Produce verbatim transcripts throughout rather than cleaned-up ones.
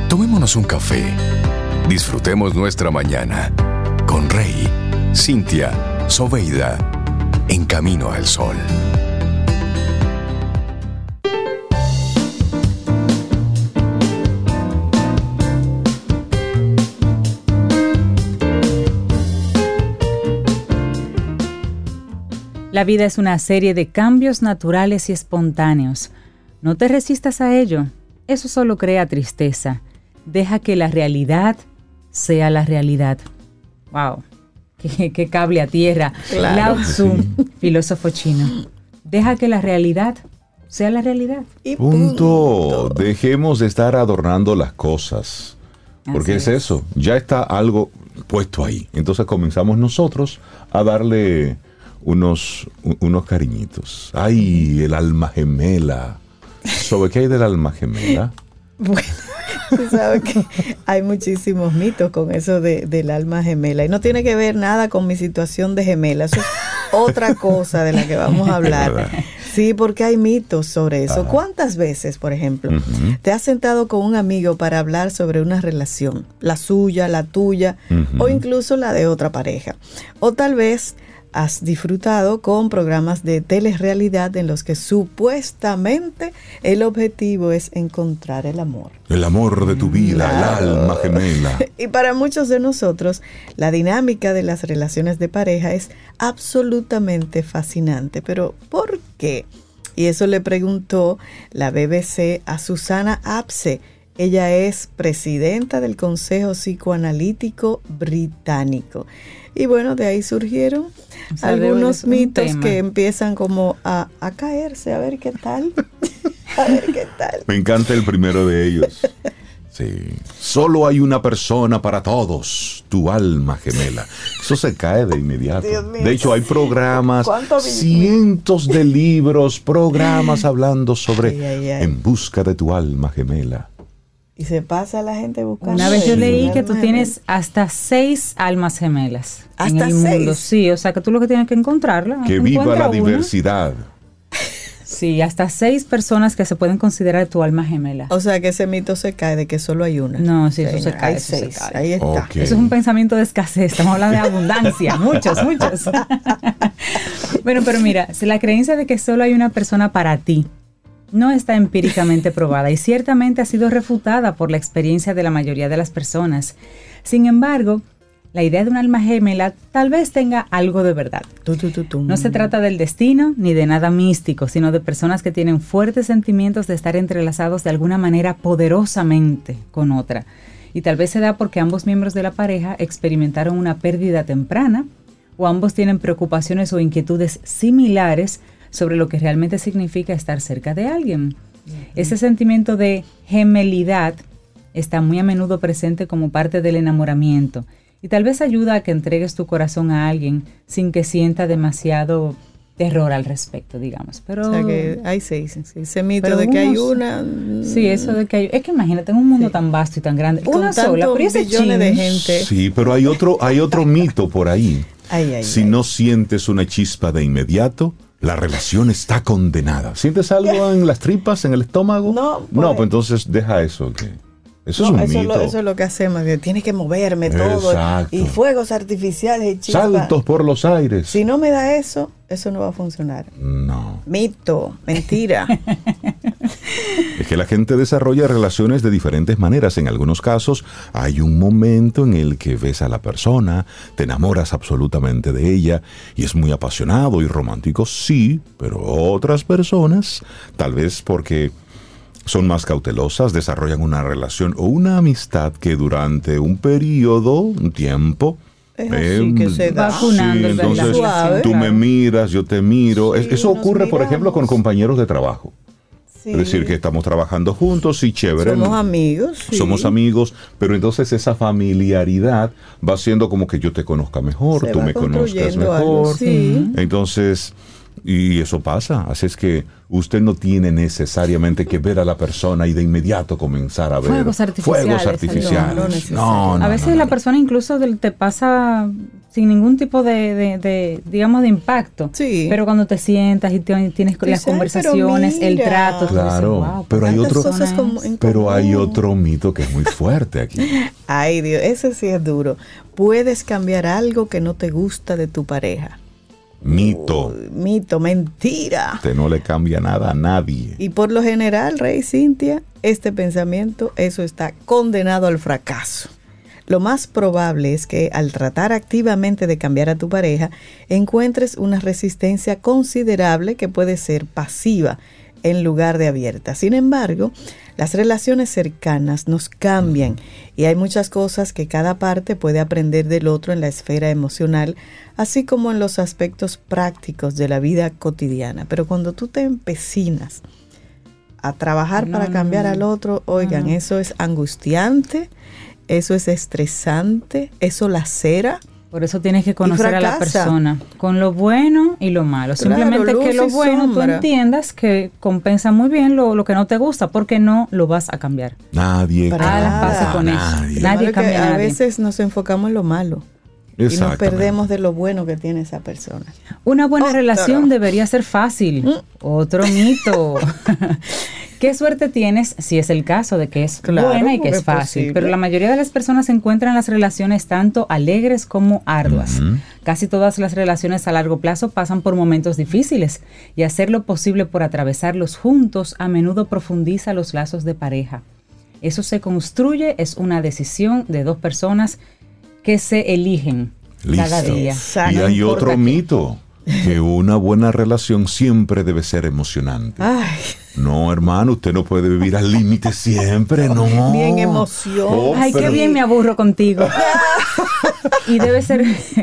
Tomémonos un café. Disfrutemos nuestra mañana con Rey, Cintia, Soveida, en Camino al Sol. La vida es una serie de cambios naturales y espontáneos. No te resistas a ello. Eso solo crea tristeza. Deja que la realidad sea la realidad. ¡Wow! ¡Qué, qué cable a tierra! Claro. Lao Tzu, Sí. filósofo chino. Deja que la realidad sea la realidad. Y Punto. Dejemos de estar adornando las cosas. Porque Así es eso. Ya está algo puesto ahí. Entonces comenzamos nosotros a darle unos, unos cariñitos. ¡Ay, el alma gemela! ¿Sobre qué hay del alma gemela? Bueno, tú sabes que hay muchísimos mitos con eso de, del alma gemela. Y no tiene que ver nada con mi situación de gemela. Eso es otra cosa de la que vamos a hablar. Sí, porque hay mitos sobre eso. Ajá. ¿Cuántas veces, por ejemplo, Uh-huh. te has sentado con un amigo para hablar sobre una relación? La suya, la tuya, Uh-huh. o incluso la de otra pareja. O tal vez has disfrutado con programas de telerrealidad en los que supuestamente el objetivo es encontrar el amor. El amor de tu vida, Claro. el alma gemela. Y para muchos de nosotros, la dinámica de las relaciones de pareja es absolutamente fascinante. Pero ¿por qué? Y eso le preguntó la B B C a Susana Apse. Ella es presidenta del Consejo Psicoanalítico Británico. Y bueno, de ahí surgieron O sea, algunos es un mitos tema. que empiezan como a, a caerse, a ver qué tal. A ver qué tal. Me encanta el primero de ellos. Sí. Solo hay una persona para todos, tu alma gemela. Eso se cae de inmediato. Dios mío. De hecho, hay programas, ¿Cuánto vi- cientos de libros, programas hablando sobre Ay, ay, ay. En busca de tu alma gemela. Y se pasa la gente buscando. Una vez yo eso, leí ¿no? que tú tienes hasta seis almas gemelas en ¿Hasta el mundo. seis? Sí, o sea que tú lo que tienes que encontrarla. Que viva encuentra la una. diversidad. Sí, hasta seis personas que se pueden considerar tu alma gemela. O sea que ese mito se cae de que solo hay una. No, sí, eso se Señora, cae, Hay eso se seis. cae. Ahí está. Ok. Eso es un pensamiento de escasez, estamos hablando de abundancia, muchos, muchos. Bueno, pero mira, si la creencia de que solo hay una persona para ti no está empíricamente probada y ciertamente ha sido refutada por la experiencia de la mayoría de las personas. Sin embargo, la idea de un alma gemela tal vez tenga algo de verdad. Tu, tu, tu, tu. No se trata del destino ni de nada místico, sino de personas que tienen fuertes sentimientos de estar entrelazados de alguna manera poderosamente con otra. Y tal vez se da porque ambos miembros de la pareja experimentaron una pérdida temprana o ambos tienen preocupaciones o inquietudes similares sobre lo que realmente significa estar cerca de alguien. Uh-huh. Ese sentimiento de gemelidad está muy a menudo presente como parte del enamoramiento. Y tal vez ayuda a que entregues tu corazón a alguien sin que sienta demasiado terror al respecto, digamos. Pero, O sea que hay seis. Sí, ese mito pero de que hay unos- una. Sí, eso de que hay... Es que imagínate, en un mundo Sí. tan vasto y tan grande. Con Una tantos sola, pero ese billones de chin. gente. Sí, pero hay otro, hay otro mito por ahí. Ay, ay, Si ay. no sientes una chispa de inmediato, la relación está condenada. ¿Sientes algo en las tripas, en el estómago? No, No, pues- pues entonces deja eso. que- Eso No, es un eso, mito. es lo, eso es lo que hacemos, que tiene que moverme todo. Exacto. Y fuegos artificiales y chispas. Saltos por los aires. Si no me da eso, eso no va a funcionar. No. Mito, mentira. Es que la gente desarrolla relaciones de diferentes maneras. En algunos casos hay un momento en el que ves a la persona, te enamoras absolutamente de ella y es muy apasionado y romántico, sí, pero otras personas, tal vez porque son más cautelosas, desarrollan una relación o una amistad que durante un periodo, un tiempo, Es así que se da. Vacunando, sí, es verdad. entonces Suave. tú me miras, yo te miro. Sí, Es- Eso nos ocurre, por ejemplo, con miramos. compañeros de trabajo. Sí. Es decir, que estamos trabajando juntos y chévere. Somos amigos. Sí. Somos amigos, pero entonces esa familiaridad va siendo como que yo te conozca mejor, Se tú va me conozcas construyendo algo, mejor. sí. Entonces, y eso pasa. Así es que usted no tiene necesariamente que ver a la persona y de inmediato comenzar a ver Fuegos artificiales, fuegos artificiales. no, no necesario. No, no, A veces no, no, la no. persona incluso del- te pasa sin ningún tipo de, de, de digamos, de impacto. Sí. Pero cuando te sientas y te, tienes las Dice, conversaciones, mira, el trato, claro, tú dices, wow, pero hay otro, cosas como en pero común. hay otro mito que es muy fuerte aquí. Ay, Dios, ese sí es duro. Puedes cambiar algo que no te gusta de tu pareja. Mito. Uy, mito, mentira. Usted no le cambia nada a nadie. Y por lo general, Rey, Cintia, este pensamiento, eso está condenado al fracaso. Lo más probable es que al tratar activamente de cambiar a tu pareja, encuentres una resistencia considerable que puede ser pasiva en lugar de abierta. Sin embargo, las relaciones cercanas nos cambian y hay muchas cosas que cada parte puede aprender del otro en la esfera emocional, así como en los aspectos prácticos de la vida cotidiana. Pero cuando tú te empecinas a trabajar no, para cambiar no, al otro, oigan, no. eso es angustiante, eso es estresante, eso lacera. Por eso tienes que conocer a la fracasa. persona con lo bueno y lo malo. Claro, Simplemente luz que lo y bueno tú sombra. entiendas que compensa muy bien lo, lo que no te gusta, porque no lo vas a cambiar. Nadie Para Ah, las nada. pases con eso. Nadie. Nadie Claro que cambia a a nadie. veces nos enfocamos en lo malo y nos Exactamente. perdemos de lo bueno que tiene esa persona. Una buena Otra. relación debería ser fácil. Otro mito. ¿Qué suerte tienes si es el caso de que es Claro, buena y que porque es es fácil? posible. Pero la mayoría de las personas encuentran las relaciones tanto alegres como arduas. Ujú. Casi todas las relaciones a largo plazo pasan por momentos difíciles y hacer lo posible por atravesarlos juntos a menudo profundiza los lazos de pareja. Eso se construye, es una decisión de dos personas que se eligen cada Listo. día. Exacto. Y No hay importa otro qué. mito, que una buena relación siempre debe ser emocionante. Ay, No, hermano, usted no puede vivir al límite siempre, no. Ni en emoción. Oh, Ay, qué pero- bien me aburro contigo. Y debe ser...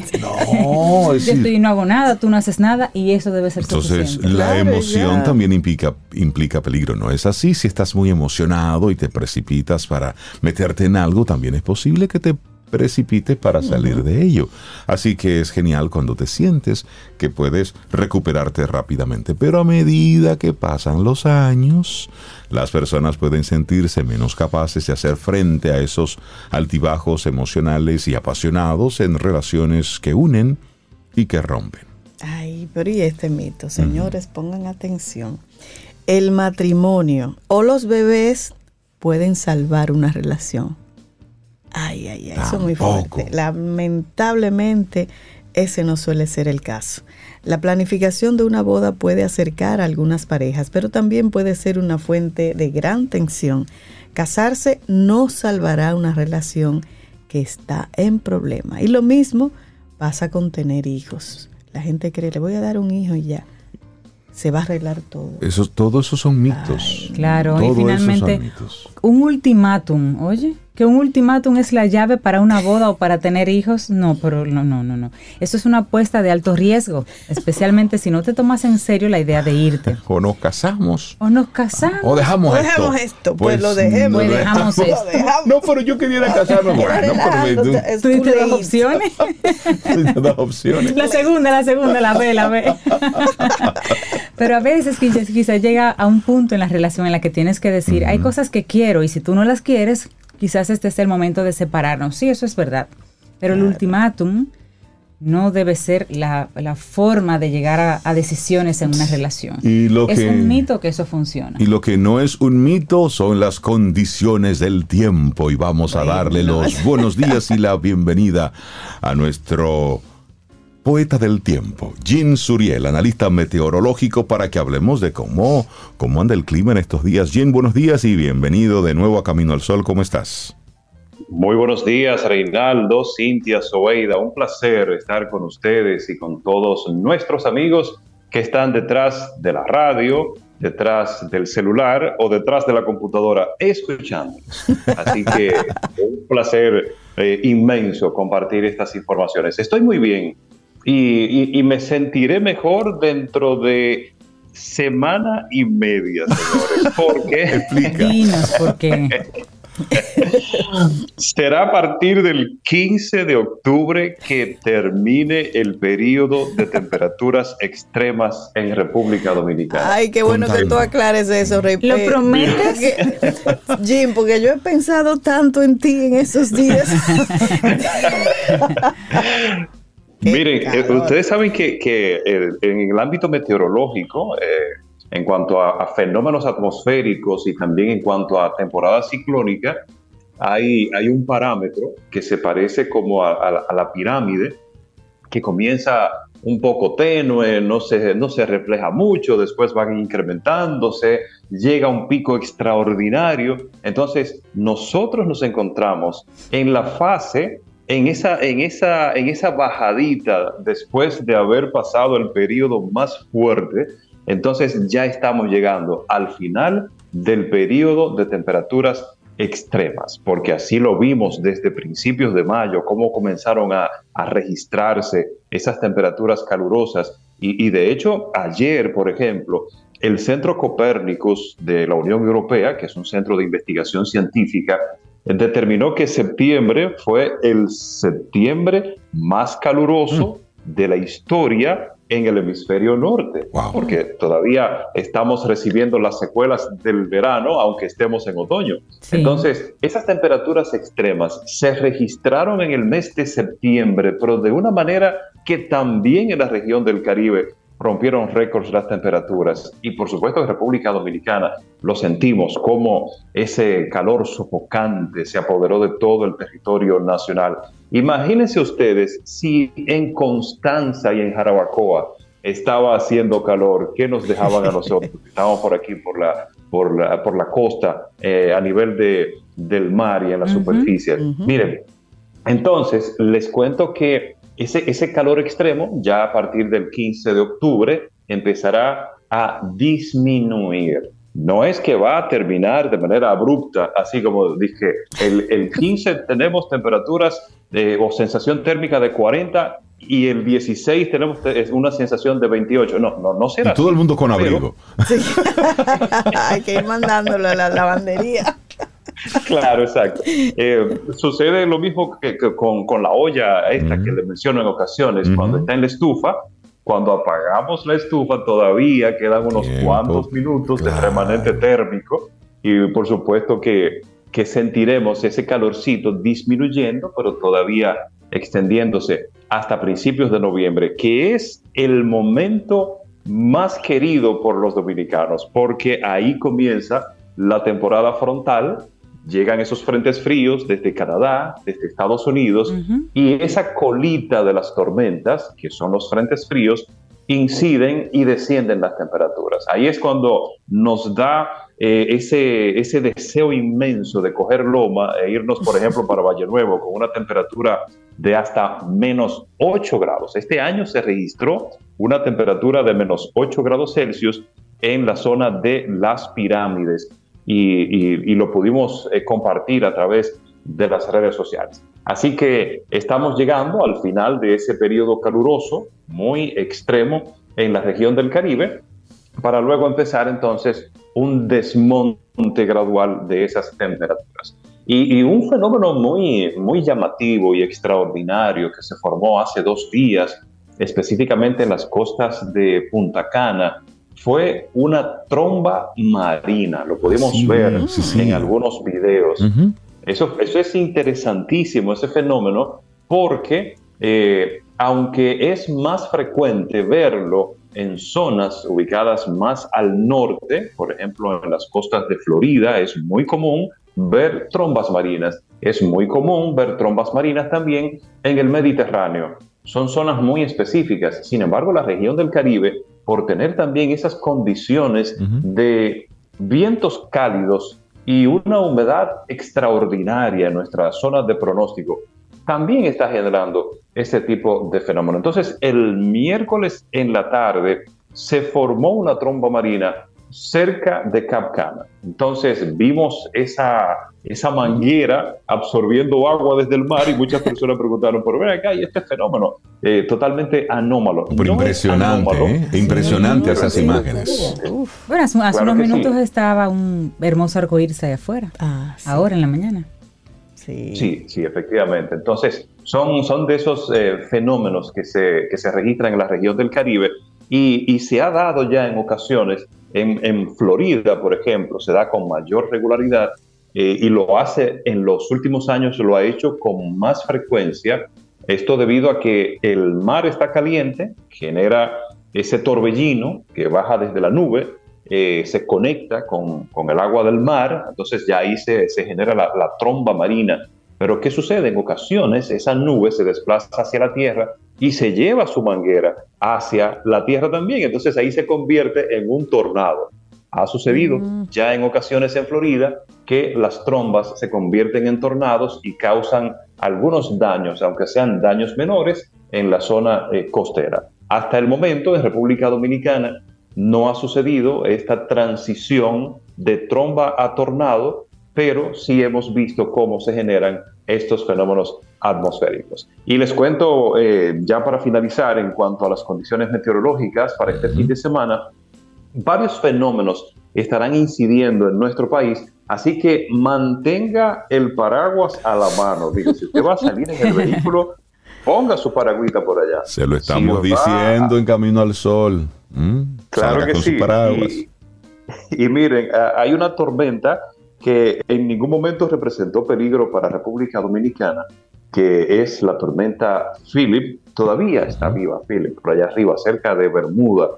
No, es Yo decir, estoy y no hago nada, tú no haces nada y eso debe ser entonces suficiente. la Claro, emoción ya. también implica, implica peligro, ¿no es así? Si estás muy emocionado y te precipitas para meterte en algo, también es posible que te precipites para salir de ello. Así que es genial cuando te sientes que puedes recuperarte rápidamente. Pero a medida que pasan los años, las personas pueden sentirse menos capaces de hacer frente a esos altibajos emocionales y apasionados en relaciones que unen y que rompen. ay, pero y este mito, señores, pongan atención. El matrimonio o los bebés pueden salvar una relación. Ay, ay, ay, eso es muy Tampoco. fuerte. Lamentablemente, ese no suele ser el caso. La planificación de una boda puede acercar a algunas parejas, pero también puede ser una fuente de gran tensión. Casarse no salvará una relación que está en problema. Y lo mismo pasa con tener hijos. La gente cree, le voy a dar un hijo y ya. Se va a arreglar todo. Eso, todo eso son mitos. Claro, Todo y eso son finalmente mitos. un ultimátum, oye, que un ultimátum es la llave para una boda o para tener hijos, no, pero no, no, no, no. Eso es una apuesta de alto riesgo, especialmente si no te tomas en serio la idea de irte. O nos casamos. O nos casamos. O dejamos O esto. dejamos esto, pues lo dejemos. Pues dejamos esto. Lo dejamos. No, pero yo quería casarme. Bueno, pero me- Relajándote, es Tú diste too dos late. opciones. tú- dos opciones. La segunda, la segunda, la B, la B. Pero a veces quizás, quizás llega a un punto en la relación en la que tienes que decir, hay cosas que quiero y si tú no las quieres, quizás este es el momento de separarnos. Sí, eso es verdad. Pero el ultimátum no debe ser la, la forma de llegar a, a decisiones en una relación. Y lo es que- un mito que eso funciona. Y lo que no es un mito son las condiciones del tiempo. Y vamos a darle los buenos días y la bienvenida a nuestro poeta del tiempo, Jean Suriel, analista meteorológico, para que hablemos de cómo, cómo anda el clima en estos días. Jean, buenos días y bienvenido de nuevo a Camino al Sol. ¿Cómo estás? Muy buenos días, Reinaldo, Cintia, Sobeida. Un placer estar con ustedes y con todos nuestros amigos que están detrás de la radio, detrás del celular o detrás de la computadora escuchándonos. Así que un placer eh, inmenso compartir estas informaciones. Estoy muy bien y, y, y me sentiré mejor dentro de semana y media, señores, porque Explica. Dinos por qué. será a partir del quince de octubre que termine el periodo de temperaturas extremas en República Dominicana. Ay, qué bueno que Contando. tú aclares eso, Rey. ¿Lo Eh, prometes? porque- Jim, porque yo he pensado tanto en ti en esos días. Miren, eh, ustedes saben que, que el, en el ámbito meteorológico, eh, en cuanto a, a fenómenos atmosféricos y también en cuanto a temporada ciclónica, hay, hay un parámetro que se parece como a, a, a la pirámide, que comienza un poco tenue, no se, no se refleja mucho, después van incrementándose, llega a un pico extraordinario. Entonces, nosotros nos encontramos en la fase, en esa, en esa, en esa bajadita, después de haber pasado el periodo más fuerte. Entonces, ya estamos llegando al final del periodo de temperaturas extremas, porque así lo vimos desde principios de mayo, cómo comenzaron a, a registrarse esas temperaturas calurosas. Y, y de hecho, ayer, por ejemplo, el Centro Copérnicus de la Unión Europea, que es un centro de investigación científica, determinó que septiembre fue el septiembre más caluroso mm. de la historia en el hemisferio norte, wow. porque todavía estamos recibiendo las secuelas del verano, aunque estemos en otoño. Sí. Entonces, esas temperaturas extremas se registraron en el mes de septiembre, pero de una manera que también en la región del Caribe rompieron récords las temperaturas. Y por supuesto en República Dominicana lo sentimos, como ese calor sofocante se apoderó de todo el territorio nacional. Imagínense ustedes si en Constanza y en Jarabacoa estaba haciendo calor, ¿qué nos dejaban a nosotros? Estábamos por aquí, por la, por la, por la costa, eh, a nivel de, del mar y en la uh-huh, superficie. Uh-huh. Miren, entonces les cuento que ese, ese calor extremo, ya a partir del quince de octubre, empezará a disminuir. No es que va a terminar de manera abrupta, así como dije, el, el quince tenemos temperaturas de, o sensación térmica de cuarenta y el dieciséis tenemos una sensación de veintiocho. No, no, no será. Y todo así, el mundo con abrigo. Sí. Hay que ir mandándolo a la lavandería. Claro, exacto. Eh, sucede lo mismo que, que con, con la olla esta uh-huh. que les menciono en ocasiones, uh-huh. cuando está en la estufa. Cuando apagamos la estufa todavía quedan unos Tiempo. cuantos minutos claro. de remanente térmico y por supuesto que, que sentiremos ese calorcito disminuyendo, pero todavía extendiéndose hasta principios de noviembre, que es el momento más querido por los dominicanos, porque ahí comienza la temporada frontal. Llegan esos frentes fríos desde Canadá, desde Estados Unidos, uh-huh. y esa colita de las tormentas, que son los frentes fríos, inciden y descienden las temperaturas. Ahí es cuando nos da eh, ese, ese deseo inmenso de coger loma e irnos, por ejemplo, para Valle Nuevo, con una temperatura de hasta menos ocho grados. Este año se registró una temperatura de menos ocho grados Celsius en la zona de las Pirámides. Y, y, y lo pudimos eh, compartir a través de las redes sociales. Así que estamos llegando al final de ese periodo caluroso, muy extremo en la región del Caribe, para luego empezar entonces un desmonte gradual de esas temperaturas. Y, y un fenómeno muy, muy llamativo y extraordinario que se formó hace dos días, específicamente en las costas de Punta Cana, fue una tromba marina. Lo pudimos sí, ver sí, sí. en algunos videos. Uh-huh. Eso, eso es interesantísimo, ese fenómeno, porque eh, aunque es más frecuente verlo en zonas ubicadas más al norte, por ejemplo, en las costas de Florida, es muy común ver trombas marinas. Es muy común ver trombas marinas también en el Mediterráneo. Son zonas muy específicas. Sin embargo, la región del Caribe, por tener también esas condiciones uh-huh. de vientos cálidos y una humedad extraordinaria en nuestras zonas de pronóstico, también está generando este tipo de fenómeno. Entonces, el miércoles en la tarde se formó una tromba marina cerca de Cap Cana. Entonces vimos esa, esa manguera absorbiendo agua desde el mar y muchas personas preguntaron, pero ven acá, y este fenómeno eh, totalmente anómalo. Pero no impresionante, anómalo. ¿eh? Impresionante sí, esas sí, imágenes. Uf. Bueno, hace, hace claro unos minutos sí. estaba un hermoso arcoíris allá afuera, ah, sí. ahora en la mañana. Sí, sí, sí efectivamente. Entonces son, son de esos eh, fenómenos que se, que se registran en la región del Caribe y, y se ha dado ya en ocasiones. En, en Florida, por ejemplo, se da con mayor regularidad eh, y lo hace en los últimos años, lo ha hecho con más frecuencia Esto debido a que el mar está caliente, genera ese torbellino que baja desde la nube, eh, se conecta con, con el agua del mar, entonces ya ahí se, se genera la, la tromba marina. Pero ¿qué sucede? En ocasiones esa nube se desplaza hacia la tierra y se lleva su manguera hacia la tierra también, entonces ahí se convierte en un tornado. Ha sucedido mm. ya en ocasiones en Florida que las trombas se convierten en tornados y causan algunos daños, aunque sean daños menores, en la zona eh, costera. Hasta el momento en República Dominicana no ha sucedido esta transición de tromba a tornado, pero sí hemos visto cómo se generan estos fenómenos atmosféricos. Y les cuento, eh, ya para finalizar, en cuanto a las condiciones meteorológicas para este fin de semana, varios fenómenos estarán incidiendo en nuestro país, así que mantenga el paraguas a la mano. Digo, si usted va a salir en el vehículo, ponga su paragüita por allá. Se lo estamos si diciendo va... en Camino al Sol. ¿Mm? Claro Salga que con sí. Su paraguas. Y, y miren, hay una tormenta que en ningún momento representó peligro para República Dominicana, que es la tormenta Philip. Todavía está viva Philip, por allá arriba, cerca de Bermuda.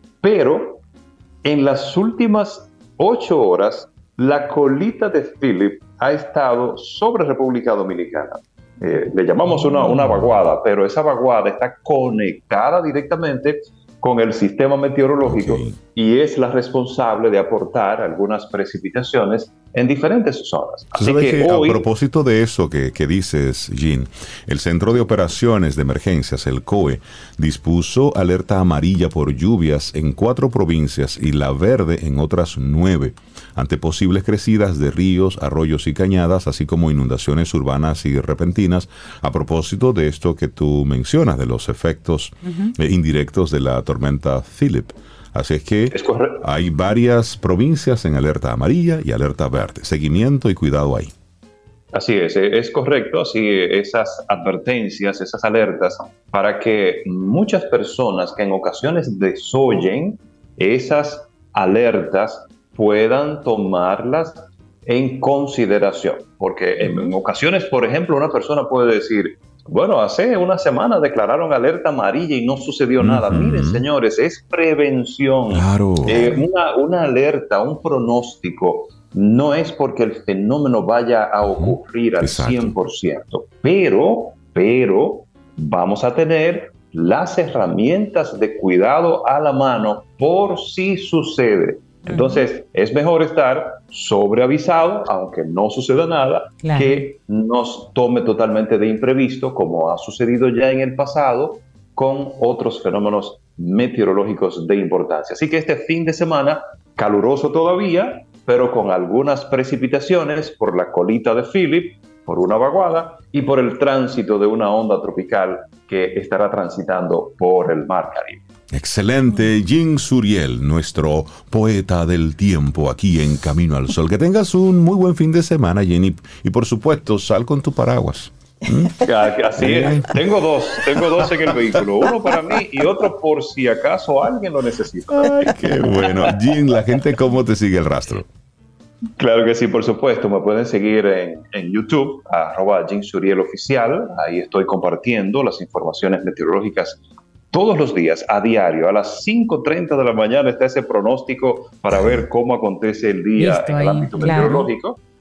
Pero en las últimas ocho horas, la colita de Philip ha estado sobre República Dominicana. Eh, le llamamos una, una vaguada, pero esa vaguada está conectada directamente con el sistema meteorológico, okay, y es la responsable de aportar algunas precipitaciones en diferentes zonas. Así que, que hoy... A propósito de eso que, que dices, Jean, el Centro de Operaciones de Emergencias, el C O E, dispuso alerta amarilla por lluvias en cuatro provincias y la verde en otras nueve, ante posibles crecidas de ríos, arroyos y cañadas, así como inundaciones urbanas y repentinas, a propósito de esto que tú mencionas, de los efectos uh-huh. eh, indirectos de la tormenta Philip. Así es que es hay varias provincias en alerta amarilla y alerta verde. Seguimiento y cuidado ahí. Así es, es correcto. Así esas advertencias, esas alertas, para que muchas personas que en ocasiones desoyen esas alertas puedan tomarlas en consideración. Porque en, en ocasiones, por ejemplo, una persona puede decir: bueno, hace una semana declararon alerta amarilla y no sucedió uh-huh. nada. Miren, señores, es prevención. Claro. Eh, una, una alerta, un pronóstico, no es porque el fenómeno vaya a ocurrir al Exacto. cien por ciento, pero, pero vamos a tener las herramientas de cuidado a la mano por si sucede. Entonces, es mejor estar sobreavisado, aunque no suceda nada, claro, que nos tome totalmente de imprevisto, como ha sucedido ya en el pasado con otros fenómenos meteorológicos de importancia. Así que este fin de semana, caluroso todavía, pero con algunas precipitaciones por la colita de Philip, por una vaguada y por el tránsito de una onda tropical que estará transitando por el Mar Caribe. Excelente, Jean Suriel, nuestro poeta del tiempo aquí en Camino al Sol. Que tengas un muy buen fin de semana, Jenny, y por supuesto, sal con tu paraguas. ¿Mm? Así es, tengo dos, tengo dos en el vehículo, uno para mí y otro por si acaso alguien lo necesita. Ay, qué bueno. Jean, la gente, ¿cómo te sigue el rastro? Claro que sí, por supuesto. Me pueden seguir en, en YouTube, arroba Jean Suriel Oficial. Ahí estoy compartiendo las informaciones meteorológicas todos los días, a diario. A las cinco treinta de la mañana está ese pronóstico para ver cómo acontece el día Listo, en el ámbito ahí, meteorológico. Claro.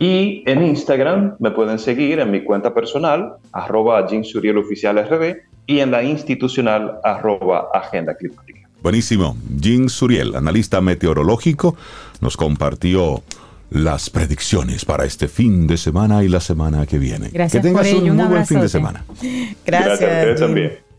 Y en Instagram me pueden seguir en mi cuenta personal, arroba Jean Suriel Oficial R D, y en la institucional, arroba Agenda Climática. Buenísimo. Jean Suriel, analista meteorológico, nos compartió las predicciones para este fin de semana y la semana que viene. Gracias que tengas por ello, un muy un buen fin de semana. Gracias. Gracias a ustedes también.